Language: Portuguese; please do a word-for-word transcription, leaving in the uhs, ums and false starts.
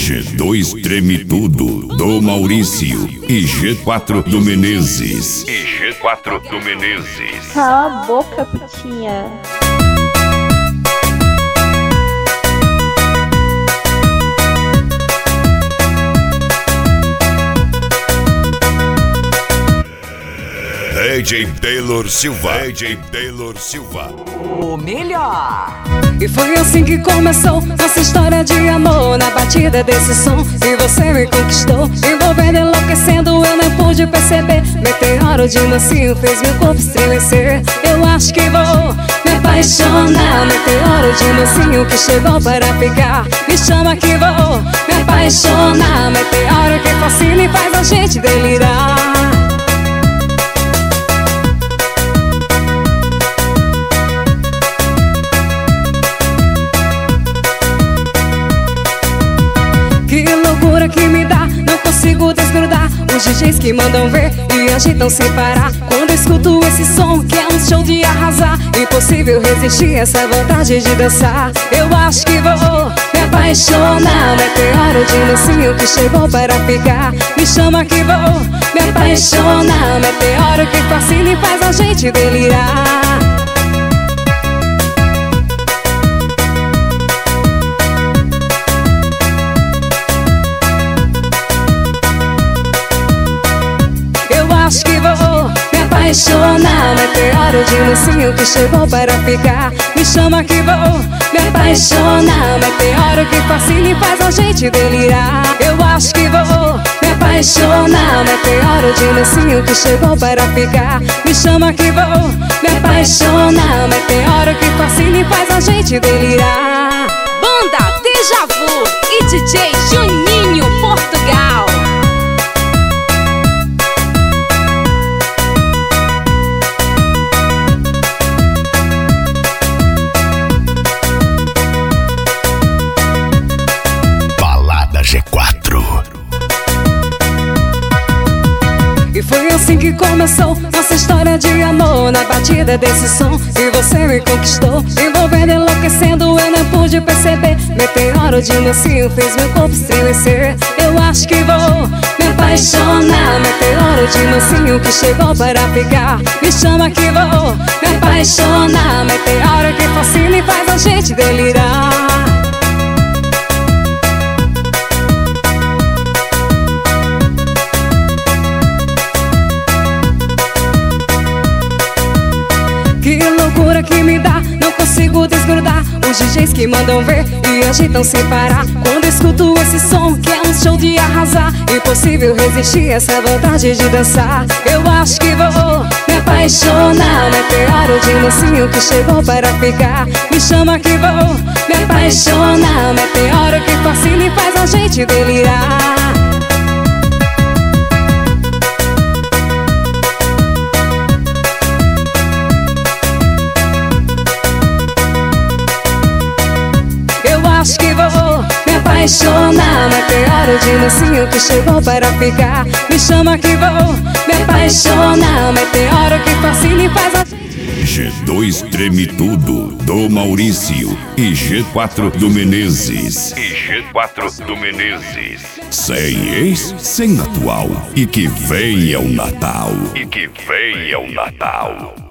G dois Treme Tudo, do Maurício. E G quatro do Menezes. E G quatro do Menezes. Cala a boca, putinha. D J Taylor Silva. D J Taylor Silva. O melhor. E foi assim que começou nossa história de amor. Na batida desse som, e você me conquistou, envolvendo, enlouquecendo, eu nem pude perceber. Meteoro de mansinho fez meu corpo estremecer. Eu acho que vou me apaixonar. Meteoro de mansinho que chegou para ficar. Me chama que vou me apaixonar. Meteoro que fascina e faz a gente delirar. Que me dá, não consigo desgrudar. Os D Js que mandam ver e agitam sem parar. Quando escuto esse som que é um show de arrasar, impossível resistir essa vontade de dançar. Eu acho que vou me apaixonar. Meteoro de mansinho que chegou para ficar. Me chama que vou me apaixonar. Meteoro que fascina e faz a gente delirar. Acho que vou me apaixonar. Meteoro de mansinho que chegou para ficar. Me chama que vou me apaixonar. Meteoro que fascina e faz a gente delirar. Eu acho que vou me apaixonar. Meteoro de mansinho que chegou para ficar. Me chama que vou me apaixonar. Meteoro que fascina e faz a gente delirar. Banda Deja Vu e D J Juninho Portugal. G quatro. E foi assim que começou nossa história de amor. Na batida desse som, e você me conquistou, envolvendo, enlouquecendo, eu não pude perceber. Meteoro de mansinho fez meu corpo estremecer. Eu acho que vou me apaixonar. Meteoro de mansinho que chegou para ficar. Me chama que vou me apaixonar. Meteoro que fascina e faz a gente delirar. Que loucura que me dá, não consigo desgrudar. Os D Js que mandam ver e agitam sem parar. Quando escuto esse som que é um show de arrasar, impossível resistir essa vontade de dançar. Eu acho que vou me apaixonar. Meteoro de mansinho que chegou para ficar. Me chama que vou me apaixonar. Meteoro que fascina e faz a gente delirar. Acho que vou me apaixonar. Meteoro de mansinho que chegou para ficar. Me chama que vou me apaixonar. Meteoro que fascina e faz a G dois Treme Tudo, do Maurício. E G quatro do Menezes. E G quatro do Menezes. Sem ex, sem atual. E que venha o Natal. E que venha o Natal.